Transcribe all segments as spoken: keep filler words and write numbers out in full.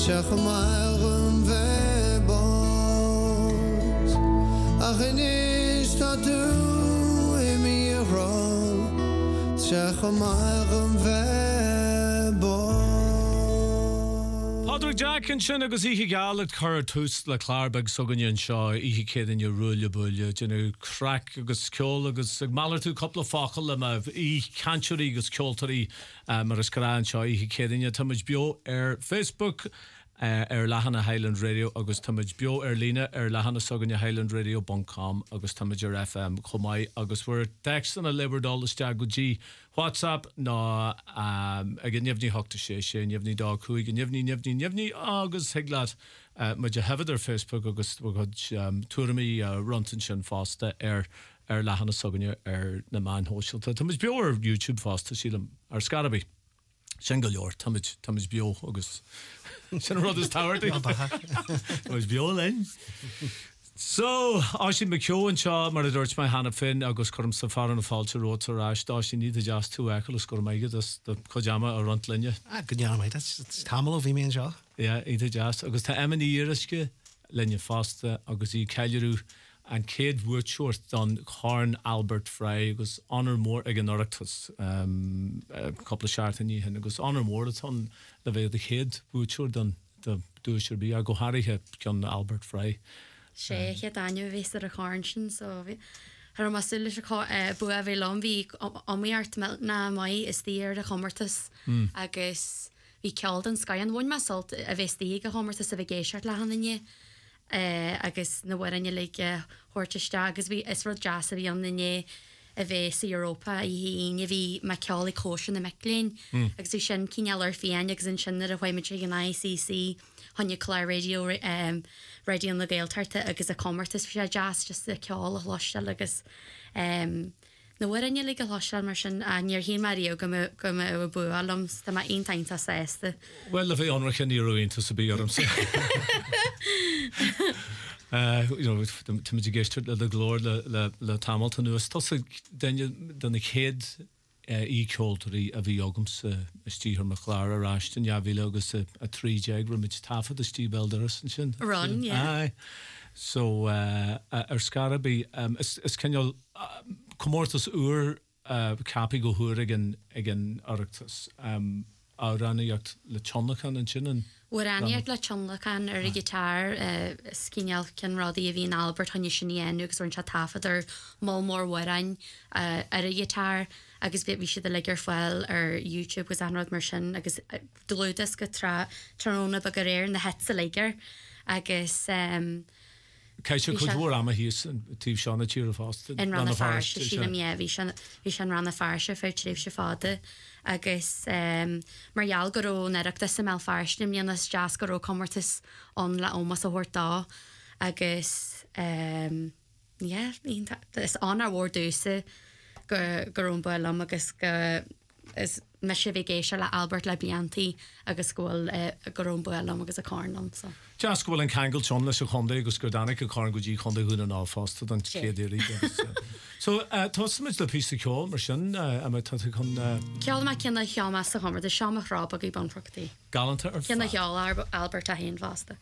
Zeg maar een webos Ach en is dat doe in meer rol Zeg maar een webos Padraig Jack and sin agus ihe galet chur tús le Clarbeg sogan seo ihe céad in rúile buile dinu crack agus ceol agus ag malar tú coppla fáchail le mah í cantiúí agus ceoltarí mar is carán seo ihe céad in tamid bio ar Facebook Uh, ar lehanna Highland Radio agus tamid bio ar lína ar lehanna soganne highland radio dot com agus tamid ar F M chomai agus we're text an a liberdol isteag go G WhatsApp no um, agin nefni hokta sé sé nefni da chuig nefni nefni nefni agus heglad uh, ma je hefyd ar Facebook agus wagod um, túrami uh, runtin sin fasta ar ar lehanna soganne ar na man hóisiilta tamid bio ar YouTube fasta sílam ar Scaraby Single your tamid tamid bio agus Sin rud is táirtí was bio len So Aishin McKeown and Shaw mar dúirt mai Hannah Finn agus chum sa faran na fáilte rótar ás dá sin ní just tú eil gus gur maigad the chojama a runt linne. Ah, good yarn, mate. That's tamil of me and Shaw. Yeah, ide just agus tá emini iriske linne fasta agus í ceileú and Cade would short done Carn Albert Fry agus honor more again Oractus um a couple of shart in you and goes honor more it's on the way the Cade would short done the do should be I go Harry hip John Albert Fry she had Daniel Vista a Carntion so her masul bu a ve lombi on me art na mai is the year the Homertus agus vi killed and sky and one masalt a vesti a Homertus a vegation la han Uh, agus na warinne like uh, hortiste agus vi is rud jazz a vi an nne a bheits Europa I híine vi Macaulay Caution na Meclin mm. agus sin cinellar fian agus in sin a bhaimiid an I C C hanne Clare Radio um, radio na Gaeltarte agus a commertas fi jazz just a ceol a hlastel agus um, na warinne like a hlastel mar sin a níor hí Mario go go a bu alums tá ma ein tainta sésta Well a bheith anrach an íróin to sa bí orm sa Uh, you know, to me geist le the glór le le le Hamilton nuas tos den den ik head e culturí a bhí agams istí mar chlára rastin ja bhí agus a trí jeg rum mit tafa de tí belderas sin run yeah so uh, ar Scaraby um, is is kenjal komórtas úr capi go huair again again arctus um a rannaíocht le chonnachan an sin Waraniacht le chonnachan ar a guitar scinneal cin rodí a bhíon Albert hanne sinní enú agus orn se tafadar má mór warain ar a guitar agus bit bhí siad a legur fáil ar YouTube gus anrad mar sin agus dlúdas go tra tróna bag ar éir na het sa legur agus um, Caiise chud mhór am a híos tíobh seán na tíir a fásta in ran na farse sína mé bhí sin ran na farse fé tríomh se fáda agus um, marall goró neachta sa mé farsnim níanas jazz goró commartas an le ómas a thuirtá agus um, yeah, is an ar bhór dúsa gorón bulam agus go is me se vigéisi le Albert le Bianti agus gohfuil uh, gorón bulam agus a carnam so. Jazz gohfuil an Kangel John leis a chonda agus gur danig a carn go dí chonda húna ná fásta an céadéirí So táid le pí ceol mar sin a tá chun Ceol me cinna cheá sa chumar de seamach ráb a í banprachtaí. Galanta ar cinna cheol Albert a haon fásta.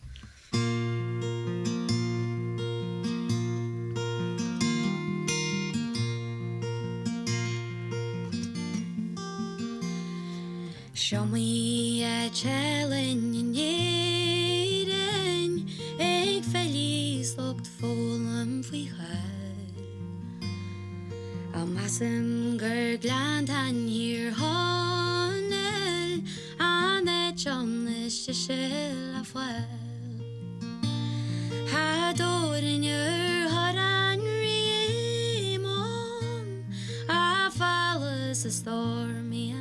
Show me a challenge in jeden Eg feliz lokt volum fwy chal A massam gur gland an hir honel An e chomnes se shell a fwel Ha dorin ur horan riemom A fallas a stormy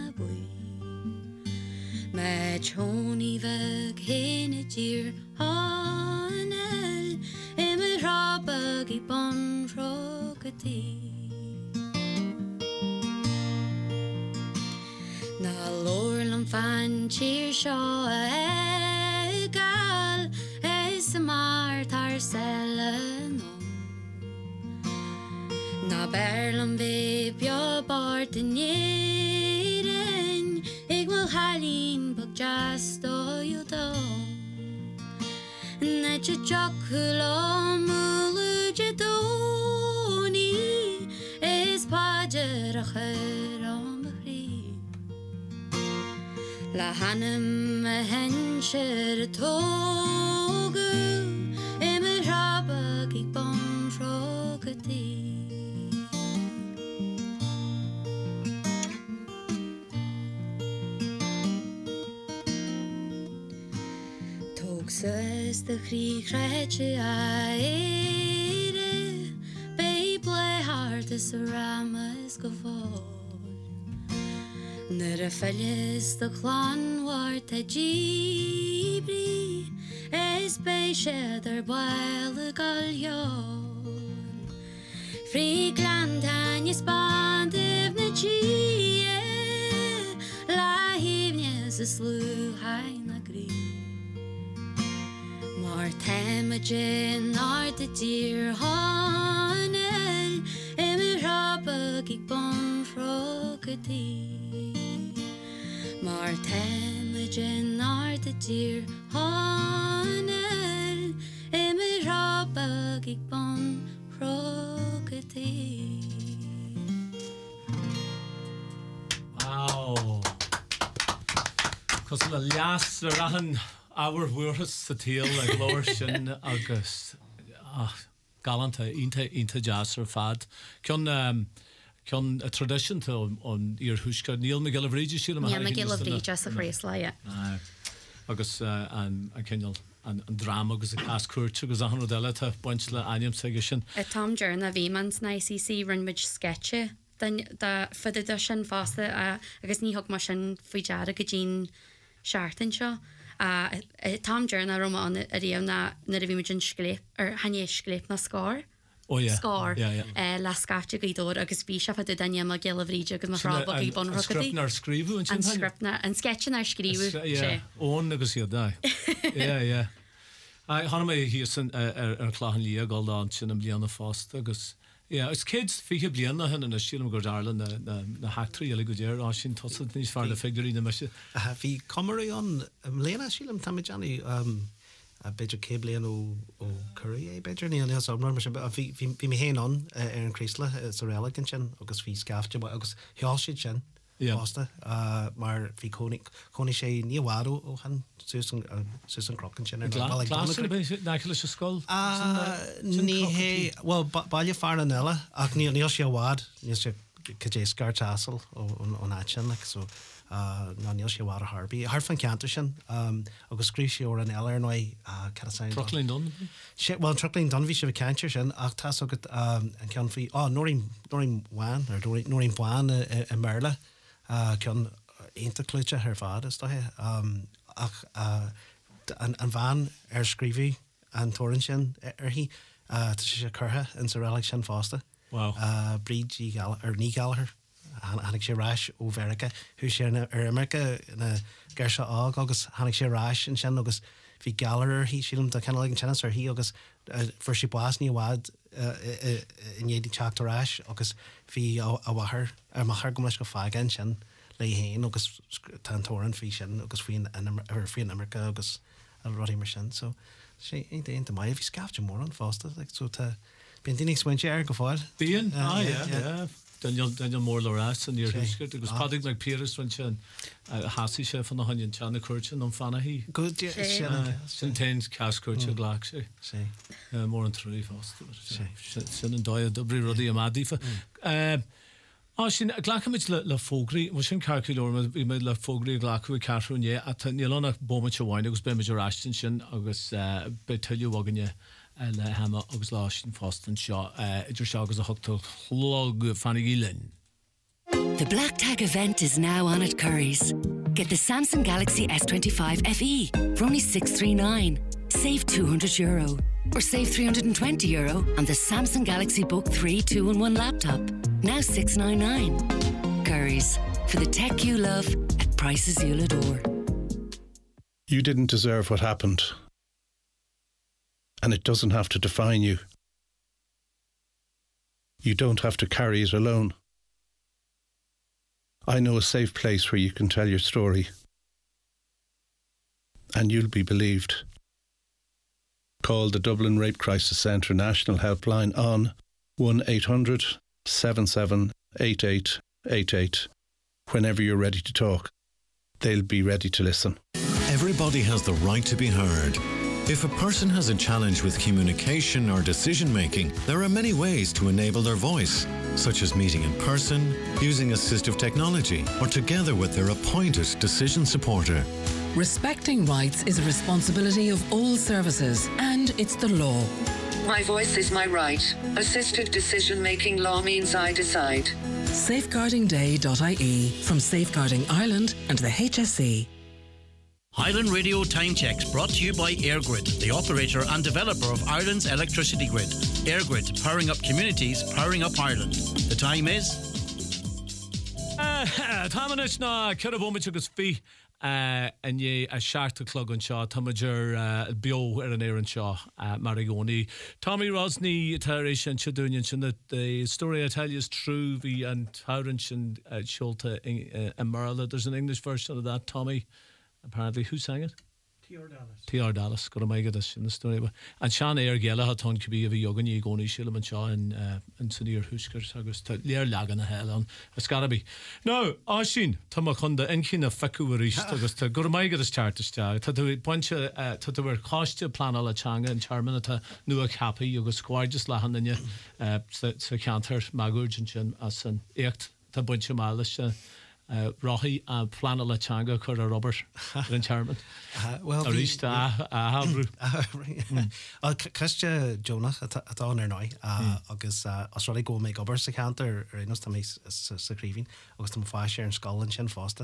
Me choni veg hene dir hanel Ime rabag I bon frogati Na lorlam fan cheer shaw egal Es mart ar selen Na berlam be bia bart in Ig wil halin bag just o you do je joculo mulu je doni is pajer a cherom bri la hanem a hensher togu im rabag ik bon frogati Says the Krieg Reche Aire Beible hard as a ramas gavol Nere fellis the clan wart a jibri Es bei sheder while galjol Free gland and you spand if na chie La hivnes a slew high na green Mar temajin ar de deer hanel Imi rabag ik bon frogati Mar temajin ar de deer hanel Imi rabag ik bon frogati Wow. Cos le lias rahan our words sa tail like lower sin agus ah galanta inte inte jazz or fad can um can a tradition to on your huska Neil McGillivray síle Neil McGillivray just a phrase la yeah agus an an kenal an drama agus a cast curch agus a hundred dela ta bunch le anium segition a Tom Journa Vemans na I C C run mid sketche then da fydde da sin fasta agus ní hog mar sin fwy jara go Jean Sharton seo Uh, uh, Tom Journa Roma on a réam na na a bhíimean scléip ar hané scléip na scór. Oh yeah. Scór. Yeah, yeah. Uh, la scafte gaidor agus bhí se fad daine ma Gillivray agus ma fraba í bon rocadi. Script scribu an script na an sketch na scribu. Yeah. On agus iad da. Yeah, yeah. I hanna me hier sin ar ar clachan lí gal an sin am bliana fast agus yeah, it's kids fi bliana hen an sílam go darlan na na na hactri ele go déir á sin tosad níos fear le figurí na meise. A bhí comarí an léana sílam tamidjani um a beidir cébléan ó ó curry é beidir ní an as mar bhí bhí mé héan an ar an crísla sa réalagan sin agus bhí scafte agus heáisiid sin Pasta uh mar fi konig konig sé níhádó ó han Susan Susan Crocken sin Nicholas Skull ní hé well bailile far an eile ach ní níl sé bhád níos sé cadé scar asal ó ná sin le so ná níl sé bhád a Harbí Har fan cantar sin agus scríb sé ó an eile nó Trolín don sé well Trolín don bhí sé bh cantir sin ach tá agad an cean fao á nóirín nóirín bháin ar nóirín bháin i Merle Uh, can interclúte her fad is dahe um ach uh, an an van er scrívi an torrent sin er hi uh to sé curtha in sa relic sin fásta wow uh breed G gal er ní galher hannig sé rash ó Verica hu sé na er America na gersa ag agus hannig sé rash in sin agus fi galer hi sílim da kind of like chance or hi agus for she blas ní wad in édi chat rash agus fi a wahar ar machar go go fagan sin le héin agus tantoran fi sin agus fi ar fi America agus a rodi mar sin so sé é dé mai fi scafte mór an fásta like so ta bin din explain ar go fáil Bíon ah yeah yeah Daniel Daniel mór le ras an níor hiiscut agus padig le Piers fan sin hasí sé fan na hanin tena curtin an fanna hí good sin tein cascurte glach sé sé mór an trí fásta sin an dóid dobrí rodí a madífa á sin ghlachamid le le fógraí mar sin carcúlór bhí mé le fógraí ghlachu carúné a nílánach bomid se bháin agus be meidir rastin sin agus be tuú aganne le hama agus lá sin fástan seo idir se agus a hochtú chlog fannig ílinn. The Black Tag event is now on at Curry's. Get the Samsung Galaxy S twenty-five F E for only six hundred thirty-nine. Save two hundred euro or save three hundred twenty euro on the Samsung Galaxy Book three two in one laptop. Now six hundred ninety-nine. Curry's, for the tech you love at prices you'll adore. You didn't deserve what happened. And it doesn't have to define you. You don't have to carry it alone. I know a safe place where you can tell your story. And you'll be believed. Call the Dublin Rape Crisis Centre National Helpline on one eight hundred seven seven eight eight eight eight whenever you're ready to talk. They'll be ready to listen. Everybody has the right to be heard. If a person has a challenge with communication or decision making, there are many ways to enable their voice, such as meeting in person, using assistive technology, or together with their appointed decision supporter. Respecting rights is a responsibility of all services, and it's the law. My voice is my right. Assisted decision-making law means I decide. safeguarding day dot I E from Safeguarding Ireland and the H S E. Highland Radio Time Checks brought to you by EirGrid, the operator and developer of Ireland's electricity grid. EirGrid, powering up communities, powering up Ireland. The time is... Támanais ná Kirabomich agus fi and ye a seachta clog an seo Tamager bio ar an éan seo Marigoni. Tommy Rosny taréis an Chadunian sin that the story I tell you is true vi and Tyrant and Sholta and Marla. There's an English version of that, Tommy. Apparently, who sang it? T R Dallas. T R Dallas. Got to make it in the story. And Sean Air Gela had on to be a young and Goni Shillam and Shaw and and Sunir Huskers. August Lear Lag and a hell on. It's got to be. No, Ashin, Tamakunda, Enkin of Fakuarish, August. Got to make it as chart to start. To bunch of to the work cost you plan all a changa and Charmin at a new happy. You go square just lahan and you so can't hurt Magurj and Chin as an act to bunch of malice. Uh, Rohi a plan la changa cur a Robert in Charmin. Well, a rist a a habru. Well, Christia Jonah at on er noi. Agus Australia go make over se canter er inos tam is sacrevin. Agus tam fasher in Scotland shin fosta.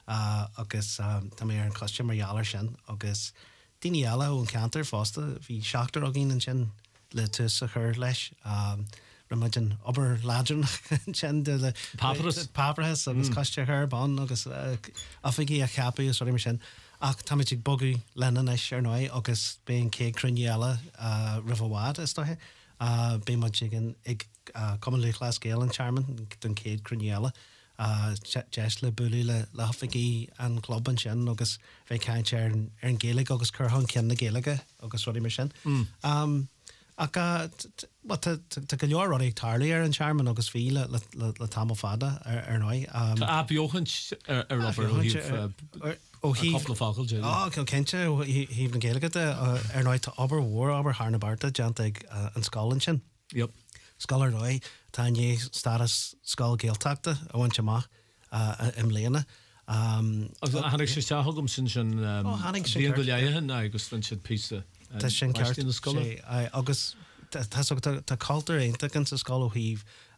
Agus tam er in Christia Marialer shin. Agus Diniala un canter fosta vi Shachter agin and shin le to her lesh. Imagine ober lagen chen de Papyrus Papyrus agus coste her bon agus afigi a capi sorry machine ach tamitig buggy Lennon is sure noi agus being cake cruniella uh riverwad is to uh be majigan ig commonly class scale and charmin dun cake cruniella uh jesle bully le lafigi and club and chen agus ve kind chair and gaelic agus curhon ken the gaelic agus sorry machine um Aka what to to go your already tarlier and Charmin agus fi le le tamofada er noi um ap jochen er robber oh he couple of focal jay oh kenche he he even gaelic er noi to ober war ober harnabarta jantig and Scotland yep scholar noi tanye status skull gaeltakta I want you ma uh im lena um hannig se hogum sin sin um the goleien agus fan sit pizza Tá sin ceart in the school agus tá tá cultúr aonta gan sa scóil híh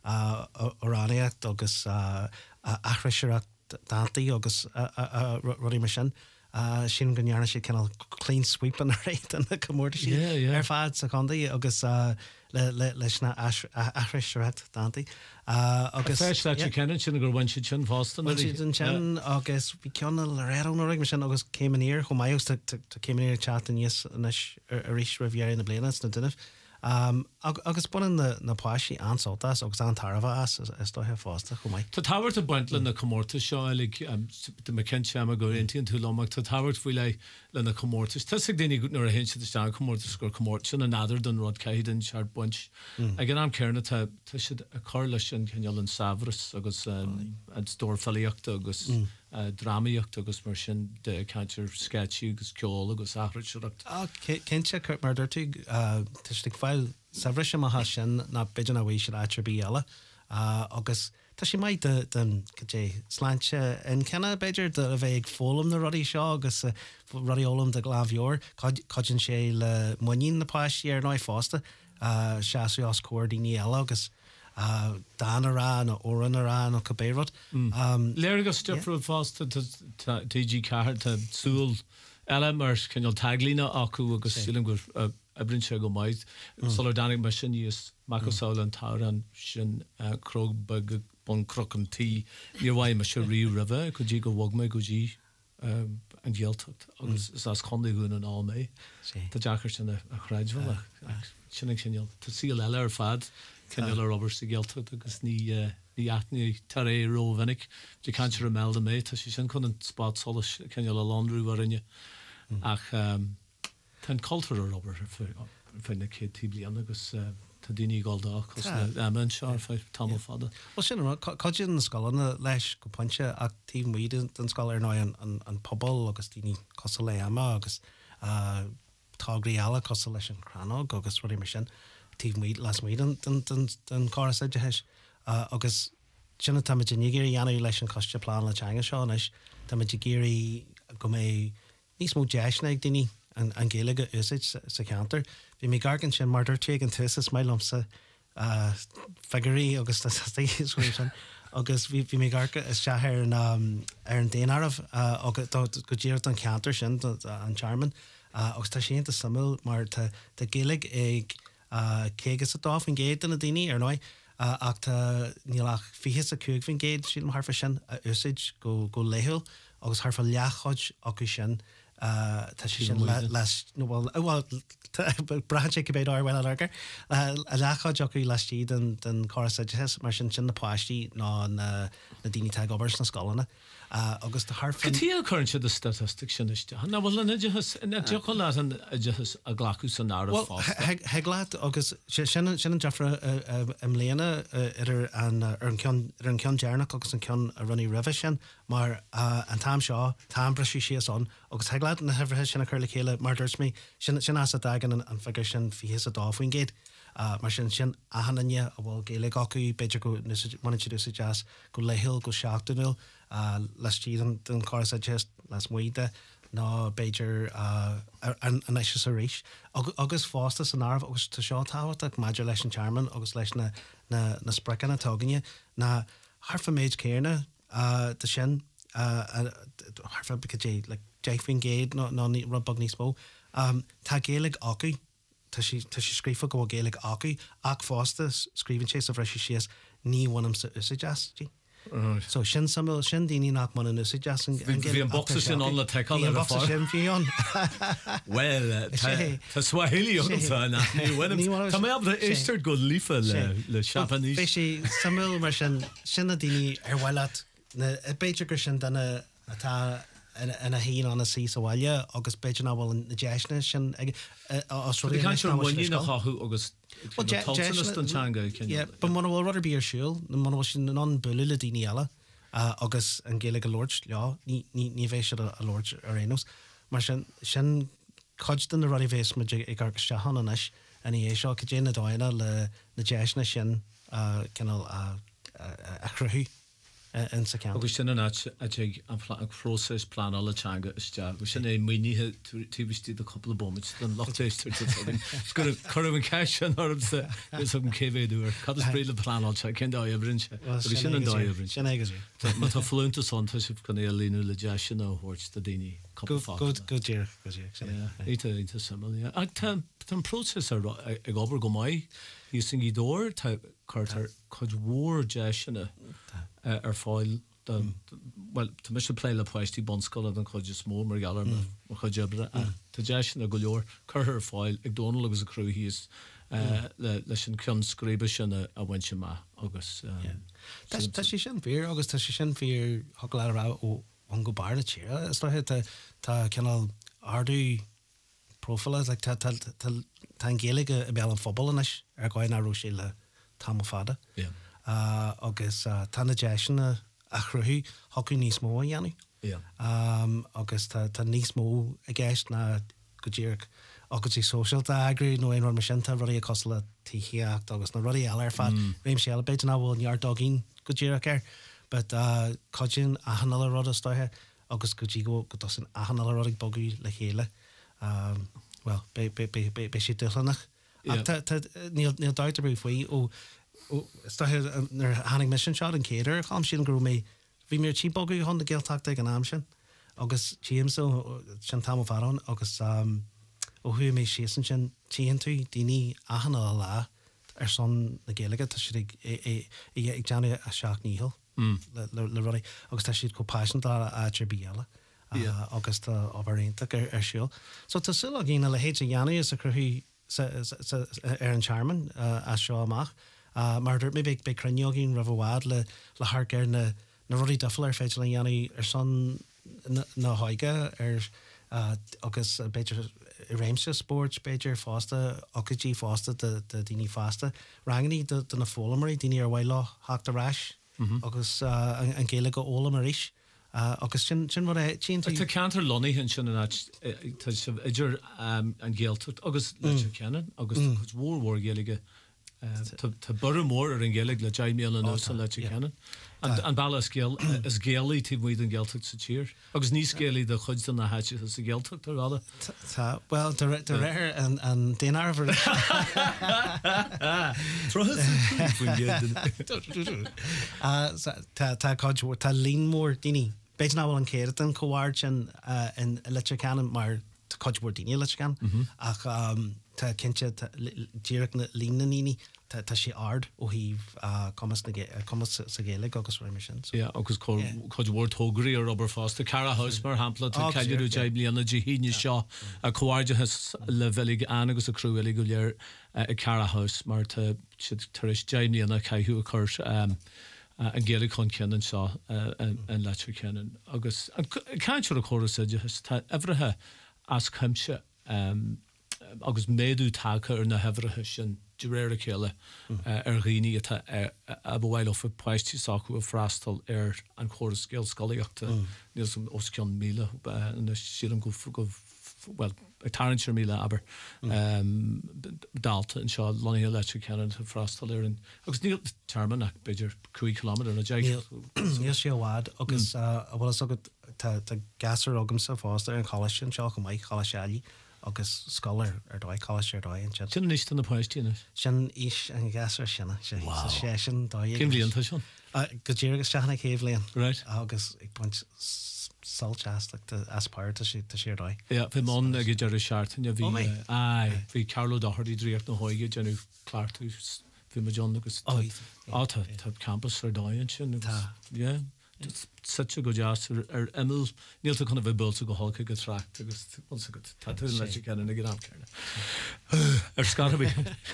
oráníocht agus achraisireacht dátaí agus ruí mar sin sin gonearna sé cinál clean sweep an réit an na commórta sí ar fad sa condaí agus leis na achraisireacht dátaí agus féis cennen sin gur bhain si sin fástan sin agus bhí ceanna le réan ag mar sin agus céimíir chu maiús céimíir chat níos a ríis rahéir na bliana na duineh agus bunan na páisí ansoltas agus an tarfa as is do fásta chu maiid. Tá táhairt a buintla na commórta seo lig de me cin sem a go intíon tú lomach tá táhairt bhfuil le le na commórtas. Tá sig daine go nuair a hen si sta commórtas gur commórt sin a nádar don rod caiid an seart buint. Ag an am cearna tá tá siad a choirla sin cinneal an savras agus an stórfalíocht agus dramaíocht agus mar sin de cantir sketchy agus ceol agus achraisireacht. Cinnte chuirt mar dúirtú tuistigh fáil savrise a sin na bidan a bhí se áitir bí eile agus tá sé maid den dé sláinte in cena beidir de a bheith ag fólam na rudí seo agus rudíolalam de glábheor codin sé le muín napáisí ar ná fásta seaú os cuairdaoine eile agus Danará nó óranará nó cabérod. Léir agus stipfrúd fásta T G Cahar tá súl eile mar cinneal taglína acu agus sílim gur a brin se go maid. Solar danig mar sin níos macasáil an táir an sin crog bag bon crochan tí níor bhaid mar se rí ribh go dtí go bhag me go dtí an ggéaltacht agus is as chundaí gún an á mé. Tá deachar sin a chráidhil sinnig sinneal. Tá síl eile ar fad cinneal ar Robert sa ggéaltacht agus ní ní aithní tar é ró bhanig. Dí cantir a melda mé tá sí sin chun an spát solas cinneal a landrú war inne ach Tá cultúr Robert fin na cé tí blian agus tá daoine gáildá chus na amman seo fá tam fada. Well sin coidir na scolanna leis go pointse ach tí muid den scoil ar ná an pobl agus daoine cos le ama agus tágraí eala cos leis an cranog agus ruí mar sin tí muid las muid den cá aide heis agus sinna tá géirí anú leis an coiste plán le teanga seo is tá géirí go mé níos mó deisna ag daoine an géige úsid sa counter. Bhí mé gargan sin mar dúirtí an tuas mé lomsa figurí agus sin agus bhí mé garcha is teair ar an déanamh agus go ddíirt an counter sin an charman agus tá sin samú mar tá géig ag cégus a dáh an géad na daoine ar náid ach tá nílach fihe a cúg fin géad sílam harfa sin a úsid go go léhil agus harfa leachchaid acu sin tá sé sin leis bhil brahan sé go béad áhfuil agur a leachchaid acu leistí den choras mar sin sin na páistí ná na daoine te gobers na scólanna agus de harfa Tí chuann si de statistic sin iste na bhfuil na decho lá an a ghlaú san ná he glad agus sin an defra am léana ar an cean dearnach agus an cean a runní rih sin mar an tam seo tam breisiú sios an agus he glad na hefirthe sinna chuir le chéile mar dúirs mí sin sin as a dagan an figur sin fi a dáfuin géad mar sin sin ahananne a bhfuil géile acu beidir go manú sa jazz go lehiil go seachtaúil leis tí den cá a just les muide ná beidir an éis a rééis agus fásta san ámh agus tá seo táhat ag maidir leis an charman agus leis na sprechan na táganine na harfa méid céirna de sin harfa bicé le déifhin géad ná ní rubbag níos mó tá géalaigh acu tá si scrífa go géalaigh acu ach fásta scríbann sé a bhreisi sios ní bhhainm sa usa jazztí. So sin samil sin daoine nach man an usa jazz an bhí an boxa sin an le teáil ar fá sin fion. Well tá swahili Tá mé ab éisteir go lífa le Japanese. Bhí sé samil mar sin sinna daoine ar bhhaile na beidir gur sin dana atá ina híon an sí bhhaile agus beidir ná bhfuil na deisna sin bhí nach chaú agus ba man bhfuil ruidir bí ar siúil na man sin an buú le daoine eile agus an ggéala go Lord le ní bhééis se a Lord ar rénos mar sin sin chuid den na ruí bhés me ag gar te hanis a é seo go dé na dáine le na deisna sin cinál a chruthú in sa cean. Agus sin an an próses plán alle teanga iste. Gus sin é muoíthe túbistí a couple of bombs den lochtéistir gur chum an cean orm sa is an céhéúir. Cad is bríle plánál se cin dá brinse. sin an dá brin. Sin agus. Ma tá flúnta sonanta sib gan é líú le de sin á hort de daoine godíir Ite ite sam. Ag tá próses ag obair go maiid hí sin í dóir chutar chud mhór de sinna ar fáil well tá mis pléile poisttí bonscoil an chuide smó mar galar mar chu debre Tá de sin a go leor chuthir fáil ag dóna agus a cruúhíos leis sin cean scríbe sin a bhain sin má agus Tá sí sin bhír agus tá sí sin bhír thu lerá ó an go barna tíir is le tá ceanál ardú profile tá géige a be an fphobal inis ar gáin aró sé le tam fada agus tána deisina a chruthú hoú níos mó a dhéanú agus tá níos mó a gceist na go ddíirh agus í social agraí nó éon mar sinnta ruí a cos le tííocht agus na ruí eile ar fad réim sé beit ná bhfuil near dogín go ddíach ar but codin a hanala rud a stoithe agus go dtí go go san a hanala rudig bogu le chéile well be sé dulannach níl dáit bú faoi ó nar hanig mission shot an céidir chum sin grú mé bhí mé tí bogu hon de gealtachta an am sin agus tíim so sin tam farán agus ó hu mé sé san sin tían tú daoine ahanana lá ar son na géalaige tá si ag deanú a seach níhil le ruí agus tá siad go páisian a trebíala agus tá ábharénta ar siúil. So tá sul a gína le héid a dheanú is a chruthú ar an charman a seo amach mar dúirt mé be be cruneogín ra bhhád le le thgar na na ruí dofal ar féidir le dheanú ar son na háige ar agus beidir réimse sport beidir fásta agtí fásta de daoine fásta ranganí de na fólamarí daoine ar bhhaile hácht arás agus an céile go óla mar ríis agus sin sin bhar é tí Tá cantar lonaí hin sin idir an ggéaltút agus le cean agus mhór géige Tá bur mór ar an ggéalaigh le deimí an nó le cean. An bailla scéal is géalaí tí muid an ggéalteach sa tír. Agus níos scéalaí de chuid na háite sa ggéalteach ar ráda. Tá well de réir an déanarbhar Tá cáidhór tá líon mór daoine. Beit ná bhfuil an céad an comhhair sin in leite cean mar cáidhór daoine leite cean ach tá cinnte díreach na lína níní tá sé ard ó híh commas sa géala agus réimi sin. agus chuidhór tógraí ar obair fásta Cara House mar hampla tá caiidirú deib líanana dí híine seo a chuáirdethes le bhelig an agus a cruúile go léir i Cara House mar taréis deib líanana caiithú a chur an ggéala chun ceanan seo an leitú ceanan. agus caiintear a choras tá ehrethe as chuimse agus méadú take ar na hefrathe sin de réir a chéile ar rií a bhhail of poisttí sacu a freistal ar an choras scéal scoíochta níos som os cean míle sílam go go well tarintir míle aber dalta an seo loí leitú cean freistal ar an agus níl termman ach beidir cuaig kilometr na deig. Níl sé bhád agus bhfuil agad tá gasar agam sa fásta ar an chola sin seo go maiid chola sealaí agus scolar ar dóid cholas ar dóid an sin níos na poistíine sin is an gasar sinna sé sin Cimlíonnta sin go ddíir agus teanna céhlíonn right agus ag buint salteach aspáirta sé sé dóid. Ja bhí món a go dear seaartain a bhí bhí Carlo Doherty dríocht na hóige genú cláirtú bhí me John agus áta tá campus ar dóid sin yeah. Such a go jazz ar emil níl chuna bheith bulta go háca go tracht agus tú le cean na gin amcéirna ar scarabí.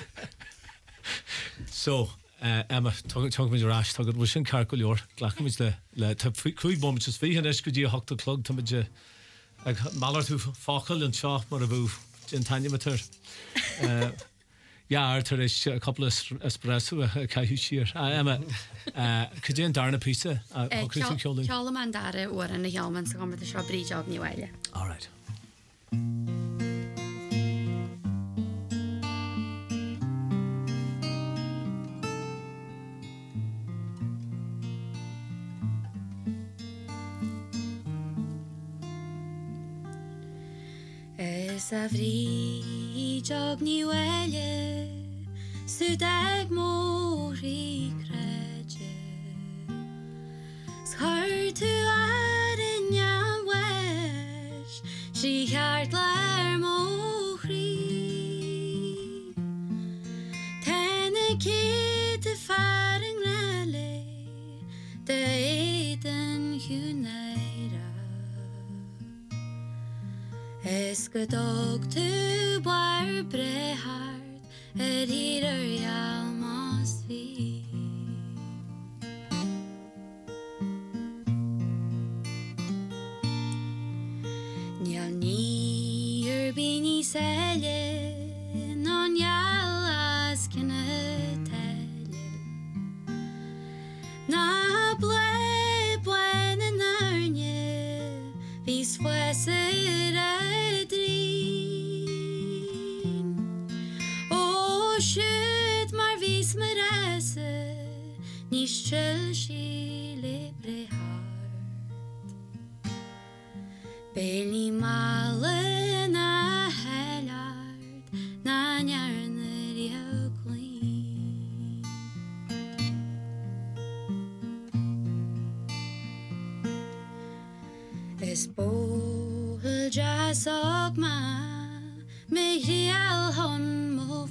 So Emma tu mid rás tugad bhil sin car go leor ghlachamiid le le chuig bom is bhí an eis go dtí hoachta clog tá ide ag málar tú fácail an seo mar a bhú gin taine matur. Ja, er is a couple of espresso a caiú sir. Emma, could you darna pizza? Ceála man dara uair an na healman sa gomar seo brí job ní bhaile. All right. Es a bhrí job ní bhaile Sudag mór í creide Scar tú ar in neam weis Sí cheart leir móchrí Tena céad a faring rale De éan húnaira Es go dog tú bar brehart Er hir ar jaal mas vi Njal ní er bini selje Non jaal as kinne telje Na ble buen en arnje Vis fueser a drin Sjøt mar vis med reise Ni skjøl skile bre hart Beli male na helart Na njarner i auklin Es bohel jas og ma Me hiel hon mo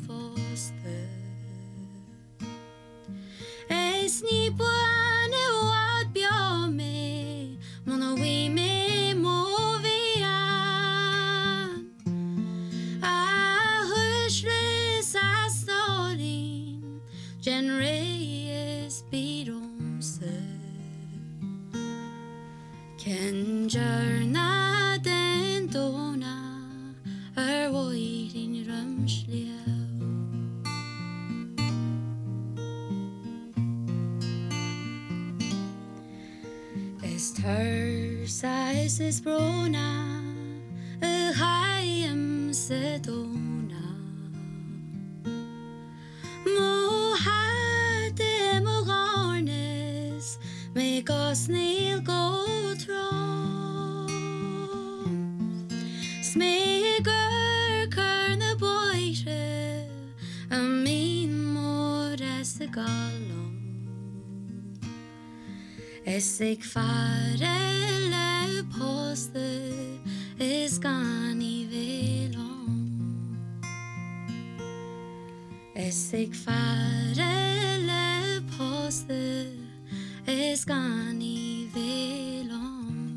Es ni buane wat bia me Mono we me movian A hushres a storin Gen reyes bidonse Ken jarna den dona Er is brona a haim sedona mo hade mo garnes me gosnil go tro smeger kerne boire a min mor as a galon es ik fare le poste is gone i velon es ik fare le poste is gone i velon.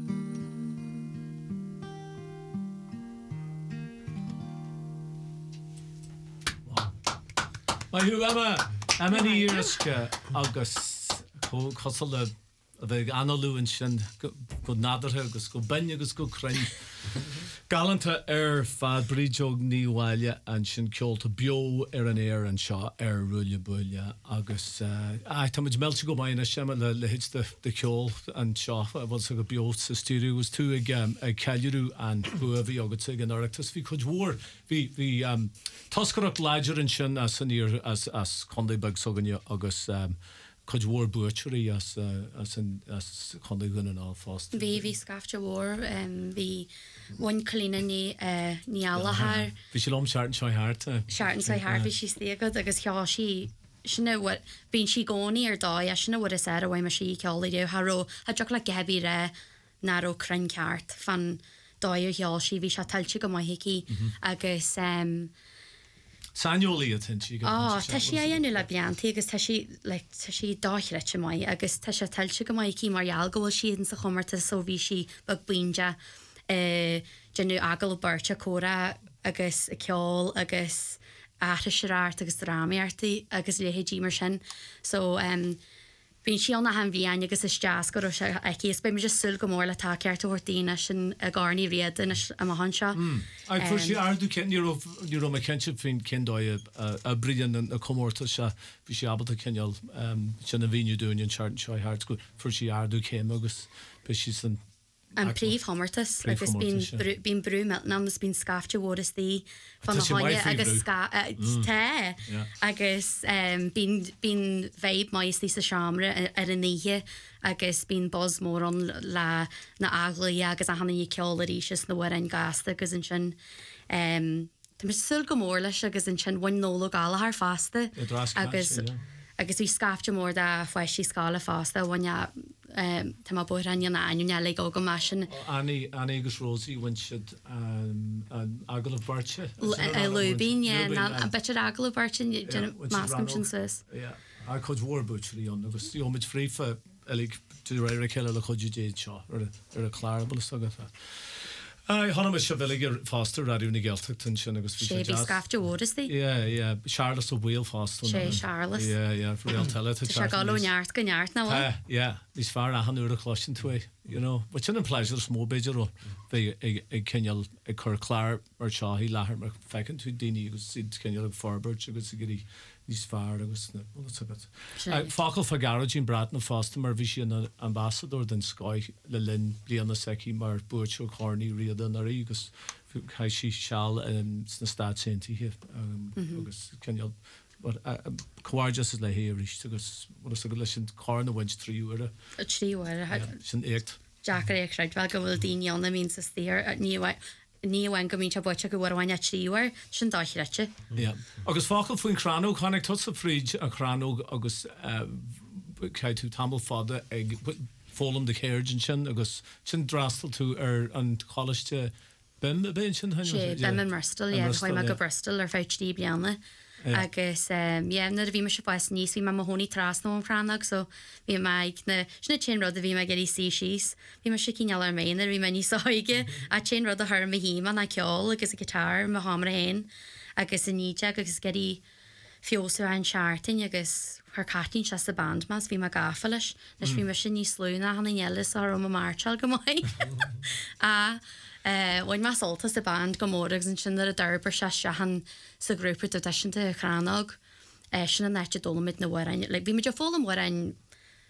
Ma hiú Emma Emma ní írisce agus cosal le a bheith analúin sin go nadarthe agus go baine agus go crain. Galanta ar fad brídeog níomhhaile an sin ceolta bio ar an éir an seo ar rúile buile agus táid meilte go maina sem le le hit de ceol an seo bhil sa go bio sa stúú gus tú ag ag ceú an buhí agus ag an áachtas bhí chud mhór hí hí toscarach leidir an sin as san ír as as chundaibeg soganne agus chud mhór buirteí as as as chundaí gunn an á fást. Bhí hí scafte mhór bhí bhain clína ní ní alathar. Bhí sé lom seaartan seo háart. Seaartan sa háart bhí sí stíagad agus cheá sí sinna bhfuil bíonn si gcónaí ar dá a sinna bhfuil is ar a bhhaim mar sí ceála dú thró a deach le gebí ré náró crin ceart fan dáir cheáil sí bhí se tailte go maithaí agus Sanolí a tin si. Á Tá sí ahéanú le beantaí agus tá sí le tá sí dáithreite mai agus tá sé tailte go maicí marall go bhfuil siad sa chomarta so bhí si bag buinte genú agal burte córa agus ceol agus áta seart agus ráíartaí agus léhédí mar sin so um, bín si anna han bhíine agus is deas go se icíos be just sul go mór le takeart ortíine sin a garní riad in am hanseo. Ag fu sí ardú ní me kense fin cindóid a brian a commórta se bhí sé abal a ceal sin a víniu dúin seart seo hart go fu sí ardú céim agus be si san An príomh hamartas agus bín brú meltnam bín scafte bhras tí fan haine agus té agus bín bhéib mais tí sa seaamra ar an níhe agus bín bos mór an le na aglaí agus a hanna í ceála ríis na bhar an gasta agus an sin Tá mar sul go mór leis agus an sin bhain nóla gála th fásta agus agus bhí scafte mór de foiisí scála fásta bhaine Tá má buir an na aine le go go mar sin. Aní agus Rosaí bhain siad aglah barte? Lubín an betir aglah barte máscom sin sus. A chud mhór búteí an agus tíomid frífa ag tú réir ceile le chuidú déad seo ar a chláirbal agatha. Hanna me se bhige fásta radioúna gealteachtain sin agus sé bhí scafte bhras tí? Ié, Charles ó bhil fásta. sé Charles? Ié, réal teile. Se gáúneart go neart na bhil? Ié, níos fear a hanúr a chlásin tú é. Ba sin an pleisir smó beidir ó bheith ag ceal ag chur chláir mar seáí lethir mar fecinn tú daoine agus siad ceal ag forbert agus i gurí níos fear agus Fácail fa garagín brat na fásta mar bhí sin an ambassador den Sky le linn blianana seí mar buirteú cháirní riadan ar agus cai sí seall na státséntaí agus ceal Coáir just is le hé ríist agus go lei sin cána bhaint tríúire. Tríúire sin écht. Jackar éreid bhe go bhfuil daoine mín sa stír níhain go mínte buite go bhhaine tríúir sin dáithreite. Agus fácail faoin cránó chunig tu sa fríd a cránó agus cai tú tamil fada ag fólam de chéirgin sin agus sin drastal tú ar an choiste bim a ben sin sé bim in Bristol chuim me go Bristol ar féitdí blianana. agus na bhí me se fáis níos bhí me mohoní trás nó an fránach so bhí meid na sinna tin rud a bhí me geí sí síos bhí me se cíneal ar méinar bhí me níosáige a tin rud a thum a híime na ceol agus a gitar me hamra hain agus in níte agus geí fiosú an seaartain agus chu catín se sa band mas bhí me gafa leis leis bhí me sin níos slúna hanna elas á rom a marteal go maiid a bhain me solta sa band go mórgus an sin ar a darbar se sehan sa grúpa do deisianta a chránog sin an nete dólamid na bhhain le bhí me de fólam bhhain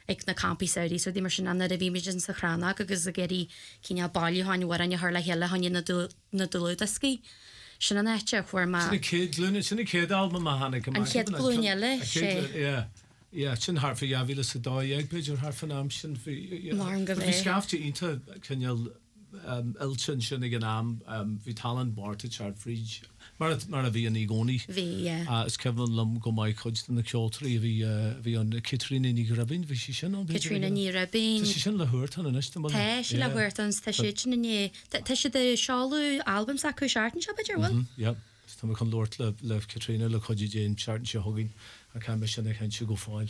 ag na campi Saudi so dí mar sin anna a bhí méidir sa chrána agus a geirí cíine bailú hain war an thar le heile hain na dulúdascí sin an éite chuir má céad glúine sinna céad alba má hána an chéad glúineile sé Yeah, sin har for javile sa da ag beidir har fan am sin Mar an go vi bheith. skafte inte kenjal ilchin sin ag an am vi talan barta chart fridge mar mar a vi an igoni Bhí, yeah. is Kevin lum go mai chud in na kjoltri vi vi an Katrina ní grabin vi sin an Katrina ní rabin sin le hurt an ist Tá sí le bhuiirt an tá sé sin ní Tá sé de seáú album sa chu seaartan se beidir bhfuil? Ja, Tá kan Lord le le Katrina le chodí Jane seaartan se hogin a can me sin hen si go fáil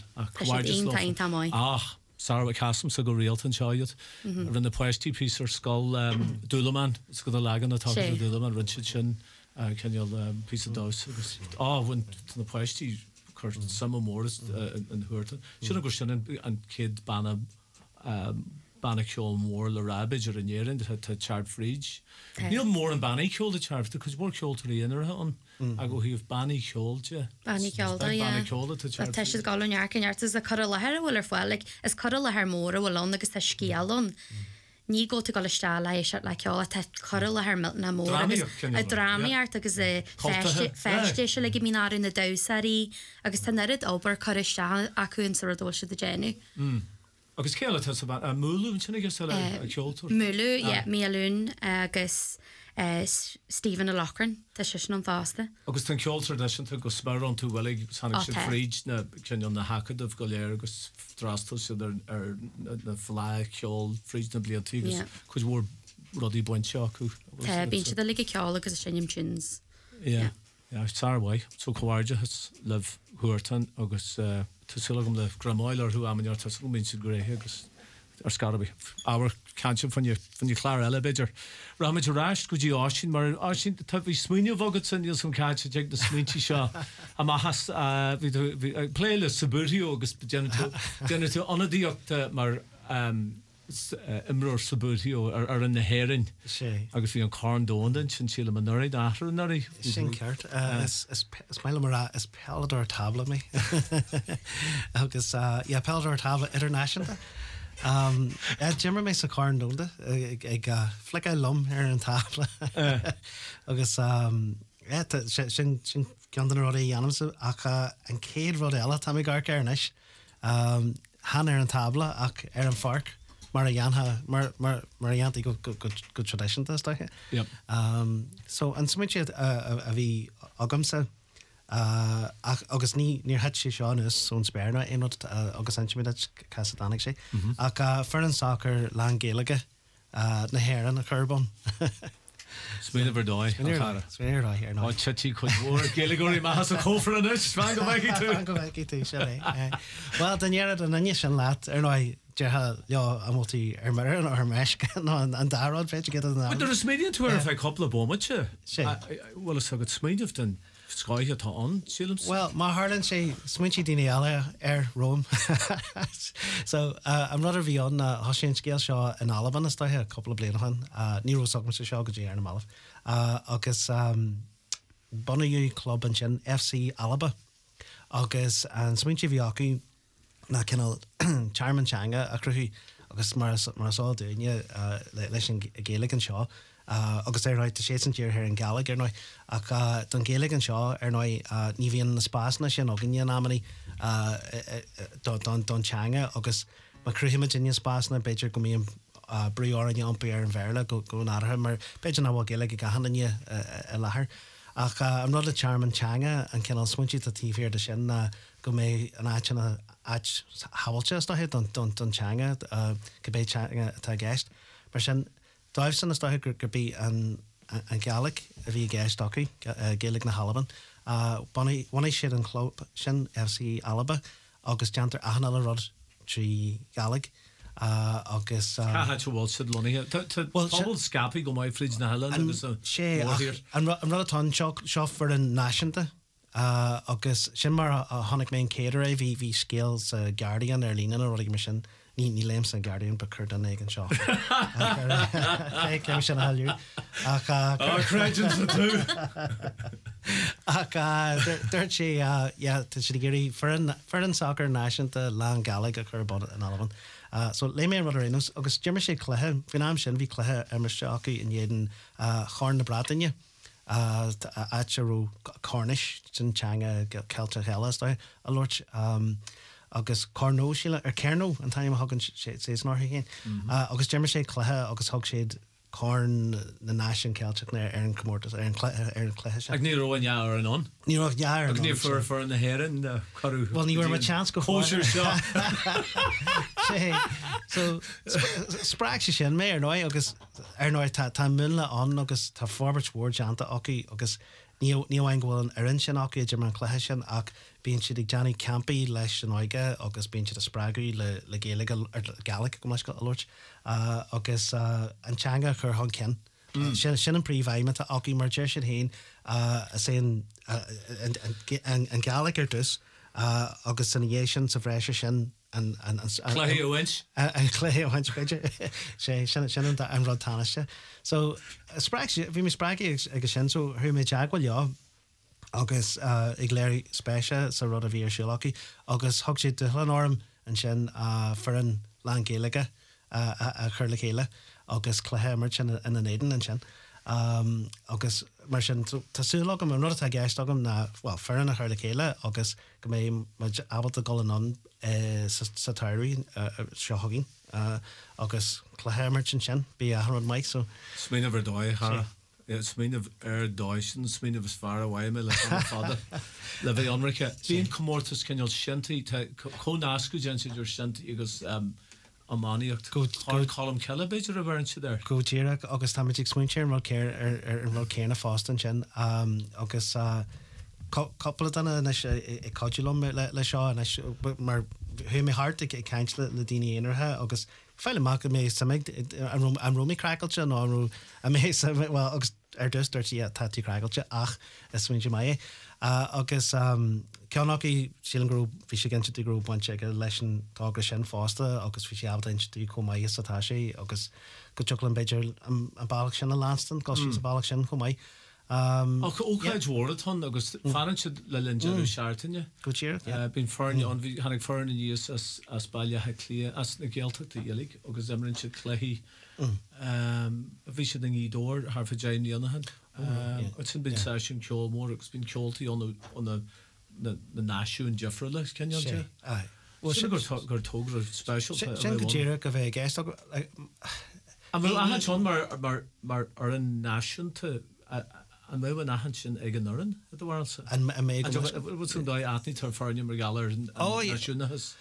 ach Sarah Casam sa go réaltan seáiad rin na poisttí pí ar sscoil dúlaman go a legan a tá dúlaman rin sin ceal pí dás agus áhain na poisttí chu sam móras an thuirta sinna gur sin an céad banna banna ceol mór le rabid ar anéan tá Chart Fridge. Níl mór an banna ceol de charta cos mór ceol réanaar an a go híomh banna ceolte. Banna ceolta, banna ceolta tá Chart Tá sé gáúnearcinart is a chu lethir bhfuil ar fáil is chu lethir mór bhfuil agus tá scíalón. Ní go go le stála é se le ceála tá chu lethir na mór a ddraíart agus festé se le go mínáú na dasaí agus tá nerid obair chuiste acuún sa dul se de dénu. Agus céile a múlún sinna gus ceoltar? Múlú, méún agus Stephen a Lochran Tá sé sin an fásta. Agus tan ceoltar de sin go smarrán tú bhfuil sanna sin fríd na cean na hacadmh go léir agus drástal si ar na flá ceol fríd na bliantí agus chus bhór rudí buint seo acu. Tá bín si le ceála agus sinnim tins. Tarhaid so choáide has le thuirtan agus Tásúlagum le gramáil ar thu amar tasú mín si gréthe agus ar scarabí. Áhar cantim fan fanní chlár eile beidir. Ráid ráist go dtí ásin mar ásin tá bhí smuoine bhagad san níos an cáte ag na smintí seo a má has pléile sabúthiú agus déanú anadíochta mar imróir sabúthiú ar an nahéirinn agus bhí an cá dóndan sin síle man nuirí áthú nuirí. Sin ceart is meile mar is pelador tabla mé agus pelador tabla international. Jimmer mé sa cá dónda ag flic lom ar an tabla agus sin ceanan rud dhéanamsa ach an céad rud eile tá gar cearnis han ar an tabla ach ar an farc. Mar Janha mar mar Marianti go go tradition tas daige. Yep. Um so an smit a vi agamsa uh agus ní níor het sé seán is son sperna in agus antimid casadánig sé. Ach fer an soccer lá géige uh na hair an a curbon. Smith of dói. Swear right here now. Chatty could war Gilligory Mahas a cofer an is fang go back to go back to shall Well then you're an anition lat er no Jeha ja a multi er mar ar mesh no an darod fe get an. But there is media to her if a couple of bomache. Well so got Smith of den Sky ta on Silums. Well my Harlan say sminchy dini ala air Rome. So uh, I'm not a vi on uh, Hoshin scale shaw in Alabama sta a couple of blade han uh Nero Sogma Shaw go J Malaf. Uh agus um Bonnie Club and Chin F C Alaba. Agus and sminchy viaki na kennel Charman Changa a cruhi agus mar mar saw doing uh leis Gaelic and Shaw. Uh, agus é right to sé tíir here in Gaelic ar nói ach uh, don Gaelic an seo ar nói uh, ní bhíon na spásna sin a gine námaní uh, don don teanga agus ma cruúhiime in spásna beidir go míon uh, brior an jampa ar an bhéla go go náthe mar beidir na bhil Gaelic go hanne a lethir ach uh, am not a charman teanga an cenal smuintí a tíhir de sin uh, go mé an áitena áit habalte sta don don don teanga uh, go bé teanga tá gceist mar sin Dive san sta gur be an an Gaelic a bhí gas docu Gaelic na Halaban uh bunny one shit an club sin F C Alaba agus jantar ahanala rod trí Gaelic uh agus uh ha to wal sid lonny well scapi go my fridge na Helen agus sé an an rod ton shock shop for an nationta uh agus sin mar a honnig main caterer vi vi scales uh, Guardian er lína or mission Ní ní léim san Guardian be chuir an éigen seo. Cé sin hallú. Ach tú. Ach dúirt sé tá si géirí fearan soccer náisiúnta lán galig a chur bod an Alban. So le mé rud rénos agus dearmar sé cluthe bhí am sin bhí cluthe ar marteachí in dhéan chán na Bratainne átearú Cornish sin teanga Celta Hellas a Lord agus Cornó síle ar Cairnó an taim hagann sé náthí chéin. Agus dearmar sé cluthe agus thug séad corn na nation Celtic na ar an comórtas ar an cluthe. Ag ní roin jaar an on. Ní roh jaar an. Ag ní for for an na herin the choú. Well, ní mar chance go fóir seo. So sppraag sé sin mé ar nói agus ar nói tá mula an agus tá Forbert Ward ananta acu agus níhain gohfuil an arin sin acu idir an cluthe sin ach bíonn siad ag Johnny Campy leis an oige agus bíonn siad a sppraagaí le le géala gaelic go meisce alút agus antseanga chur hon cin. Sin sin an príomhhaimime a acu mar deir sin hain a sé an gaelic ar dus agus san dhé sin sa bhréise sin an Chluhí ó haint an chluhí ó haint beidir sé sin sin an rud tánaiste. So sppraag bhí mé sppraagaí agus sin so thu mé deagháil leo agus ag léir spéise sa rud a bhí ar siúlaí agus thug siad de an orm an sin for an lán géalaige a chur le chéile agus cluthe mar sin in an éan an sin. Um, agus mar sin tásúla go mar nu a gceist agam na well fearan a chuir le chéile agus go mé abal a go an sa tairí seo hagin agus cluthe mar sin sin bí a rud maiid so smína bhar dóid ha smína ar dóisisin smína bh fear a bhaime le fada le bheith anricha bhíon commórtas cinneal sintaí có náascu gen idir sintaí agus amáíocht colm ceile beidir a bharann si there. Go tíach agus táidir smuintear mar céir ar an bhil céarna fástan sin agus coppla dana i codulum le seo mar thu mé hart ag ceint le daine éonarthe agus feile mac mé samig an romí crackilte nó a mé agus ar dus dúirtí tatí crackilte ach is smuinte mai agus ceannaí sílan grú bhí sé gannte grú bainte go leis an tágra sin fásta agus bhí sé abdaintí commáid satá sé agus go tulan beidir an bailach sin a Lanston go sí bailach sin commáid. óáid mhórtá agus fanan si le linú seaartainine go tíir bín fearne an bhí hanig fearna níos as bailile lia as na ggéalteachta dhéalaigh agus imrann si chluí bhí si an ídóir th fa déin íanahan sin bin sé sin ceol mór agus bín ceoltaí an na náisiún Jeffra le ceanne sin gur tógra special sin go tíire go bheith gceist bhfuil an mar mar ar an náisiúnta an mé an ahan sin ag an nuran a bhharsa. An mé bhún dá aithní tar fearne mar galar náisiúnachas.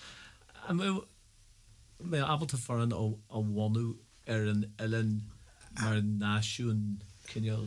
mé abalta faran ó bhhaú ar an eile mar náisiún cineal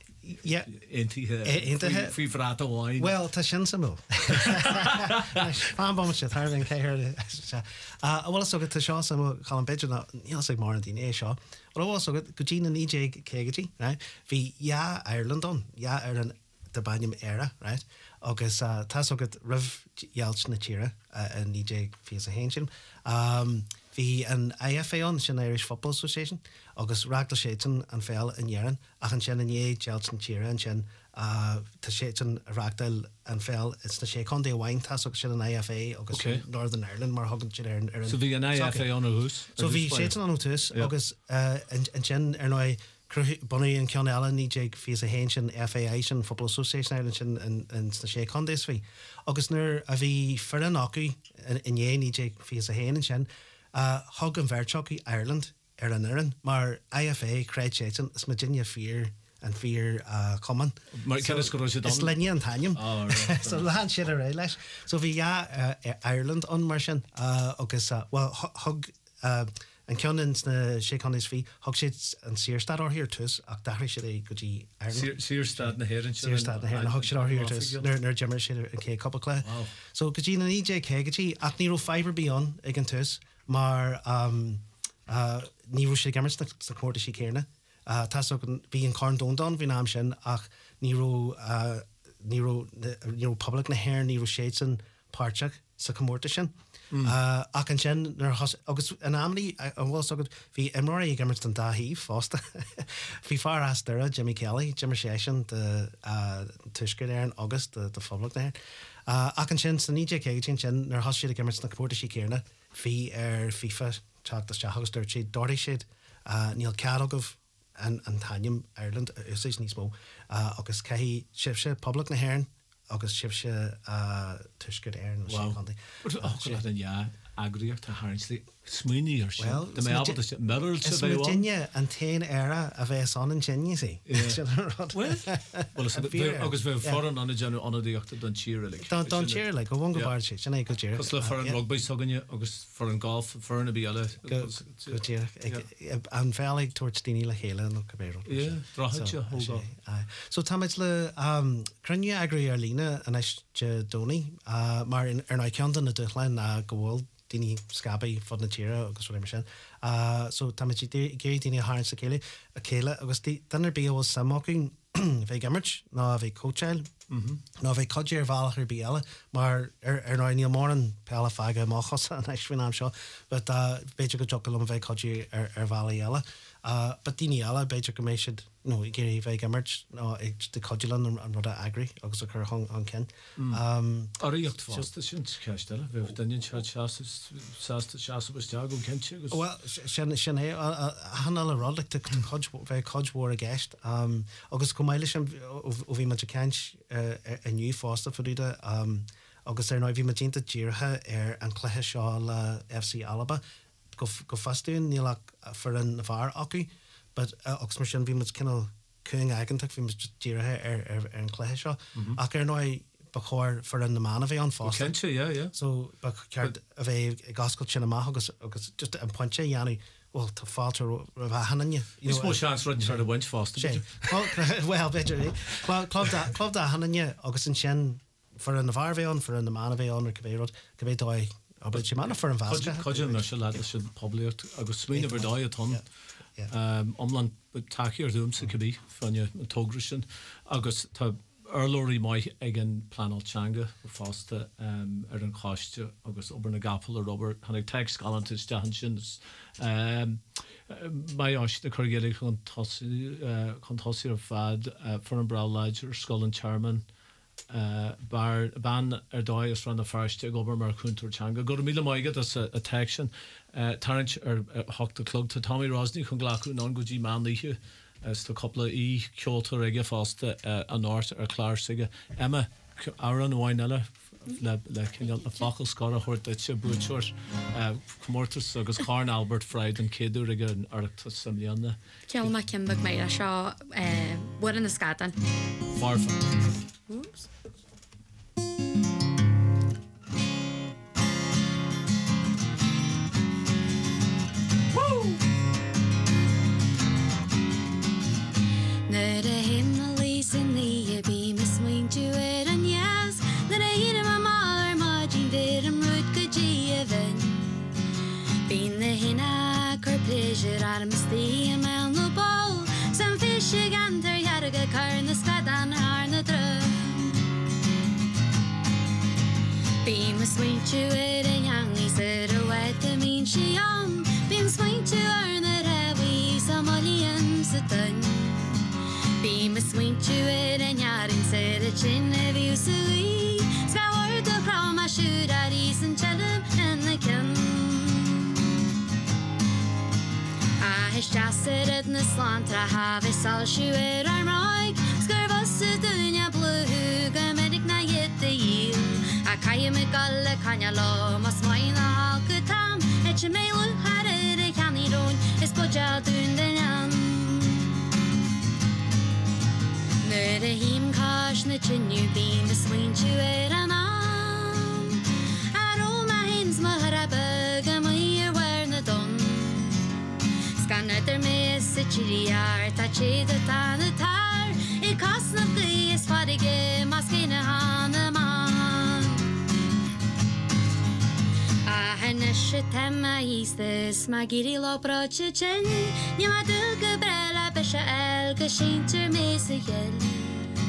intithe frí frát amháin. Well, tá sin sa mó. Fá bom se tar an céir bhil so tá seo sam chalan beidir níos ag mar an daine é seo. Bhil so go dtí an níé céigetí, hí ja Ireland on, ja ar an de banim era, right? Agus tá so go rih na tíre an níé fi a hé sin. Bhí an I F A on sin Irish Football Association agus ragla sétan an féil in dhearan ach an sin an é dealt an tíre an sin tá sétan ragdail an féil is na sé chundé bhhain tá sin an I F A agus Northern Ireland mar hagann si ar So bhí an I F A an hús? So bhí sétan an tús agus an sin ar nói bunaí an cean eile níé fi a hé sin F A I sin Football Association Ireland sin na sé chundéis bhí. Agus nuair a bhí fer an acu in é níé fi a héanaan sin thug an bhirteach Ireland ar an iran mar I F A creid sétan is Virginia fear an fear common. Mar cenas go sé Is lenne an taim. So lehan siad a ré leis. So bhí Ireland an mar sin agus well thug an ceann na séchanis fhí thug siad an Searstad orthíir tus ach dahra siad é go dtí Ireland. Searstad na hhéann Searstad na hhéann thug siad orthíir tus nuair deimar siad an cé coppla clé. So go dtí na níé cé go dtí ach ní fibre bíon ag an tus mar níú sé gammar sa cuairta sí céirna. Tá bhí an carn dóndán bhí nám sin ach níró níró public na hair níró séid san páirteach sa commórta sin. ach an sin agus an amí an bhil agad hí imráí gimmert an dahíí fásta. Bhí far astura Jimmy Kelly, Jimmer Session de tuisgur ar an agus de fóblaach na. Ach an sin san níidir céitin sin nar has siad a gimmert na cuapórta sí céirna, hí ar FIFA teachtas teachgus dúirt siad dóirí siad níl ceadagah an taim Ireland is níos mó agus caihí sibse public na hhéirn agus sibse tuisgur ar an Wow. An ja agriíocht a háinsli smuoine ar Well, de mé abal is meril Is se bhéh Virginia an tain era a bheith an an Virginia sí. agus bheith foran an genú anadíochtta don tíir le. Don tíir le go bhhain go bar sé sinna go tíir. Cos le for an rugby soganne agus for an golf forna bí eile Go tíir an bhealaigh tuairt daoine le chéile nó go béir. Drahaidse hógá. So táid le crunne agraí ar lína an eiste dónaí mar ar ná ceantan na duchlein a go bhfuil daoine scabaí fod na tíire agus ru mar sin. So tá géirí daoine háin sa chéile a chéile agus dunar bí bhfuil samachún bheith gimmert ná bheith coachail ná bheith codí ar bhealach ar bí eile mar ar ná níl mór an peala feige máchas an eisfuin am seo, but beidir go jocail am bheith codí ar bheala eile. But daoine eile beidir go mééis siad nó i géirí bheith gimmert ná ag de codúlan an rud a agrií agus a chur an cin. Aíocht fásta sin ceistile, bheith daon seasta seaasta go cinse agus. Well sin sin é hanna le rád bheith codhór a gceist agus go maiile sin ó bhí man ceint a nniu fásta faúide agus ar ná bhí matínta ddíirthe ar an cluthe seo le F C Alaba go fastún níl for an bhar acu, but agus mar sin bhí mu cinnal cún agantach bhí mu ddíirthe ar an cluthe seo ach ar ná ba chóir for an na man a bheith an fásta. Cinse, yeah, yeah. So ba ceart a bheith i gascail sin amach agus agus just an pointse dheanú well tá fáilte a bheith hananne. Is mó seans rudin ar a bhaint fásta. Well beidir club a hananne agus an sin for an na bhar bheith an for an na man a bheith an ar cabbérod go bheith dóid aber sé manna for an bhasca. Coidir me se le sin poblíocht agus smíine bhar dá a ton. Omland takeí ar dúm sa cabbí fanne tógra sin agus tá Erlóí mai ag an planaltanga ar fásta ar an cháiste agus obair na gapal a Robert hannig teag scalantis dehan sin mai áiste chugéala chun tosaí ar fad for an bralaid ar scolan chairman bar ban ar dáis ran na farste gobar mar chuntartanga go míle maigad as a teag sin tarint ar hocht a club tá Tommy Rosny chun ghlaú ná go dtí manlíthe is tá coppla í ceoltar ige fásta an áirt ar chláir sige. Emma ar an bháin eile le cinál na fachal scar a chuirt se búteir cummórtas agus Carn Albert Fried an céadú ige an arachtas sam líanana. Ceall me cimbag mé a seo bud in na scatan. Farfa. Oops. Bím swing to it and young he said a wet the mean she young Bím swing to earn it heavy Somalian satan Bím swing to it and yarin said a chin of you sui Scoured the prom I should at ease and chillum and the kin I has just said it in the slant I have a sal shoe it I'm right Scarve us a dunya blue Gamedic na yet the yield A caim me galle canja lo mas main a halke tam Et je me lu harre de kan I don Is bodja dun den an Nu de him kash na chinju beam Be swing chu er an an Aro ma hins ma harabbe Gama ir wer na don Skan der me se chiriar Ta che de ta na tar I kas na gui is fadige Maskine hana man Hanneshe temma istes magiri lo broche chen Nima dulge brella besha el geshinter mesegel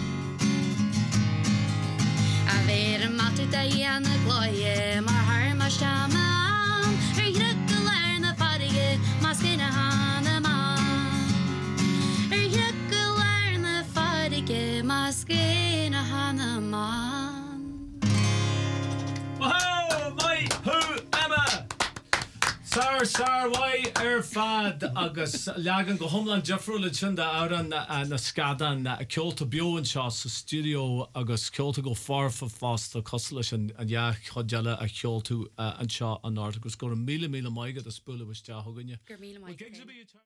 A ver matu da yana gloye Mar har ma shaman er yrkkelar na farige maskina hana man er yrkkelar na farige maskina hana man. Wow, my who Emma. Sar sar why er fad agus legan go homlan Jeffrey Chunda out on na scadan na Kyoto bio and sa studio agus Kyoto go far for fast the coslish and and ja chodjala a Kyoto and sha an articles go a mile mile maiga the spool was ja hogan you.